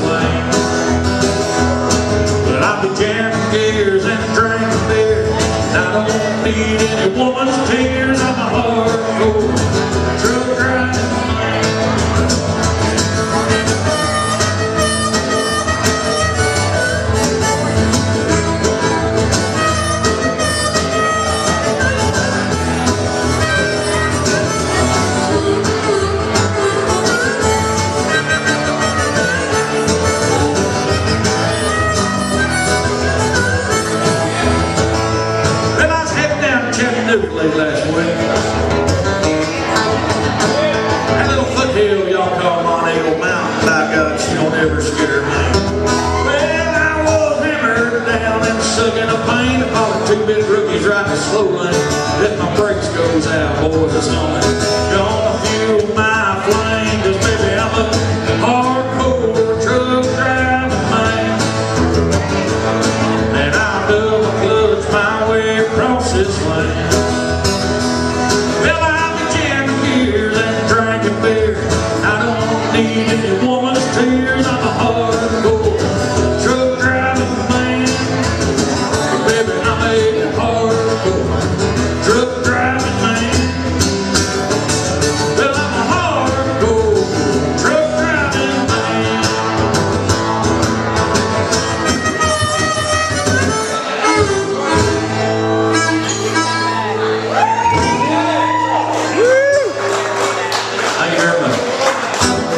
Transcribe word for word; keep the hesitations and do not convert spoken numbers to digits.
swing. But I'll be jamming gears and drinking beer, and I don't need any woman's tears. I'm a hardcore truck riding man. Last week, that little foothill y'all call Montego Mountain, by God, she don't ever scare me. Well, I was hammered down and sucking a pain. I followed two big rookies riding a slow lane. Let my brakes goes out, boys, it's on it.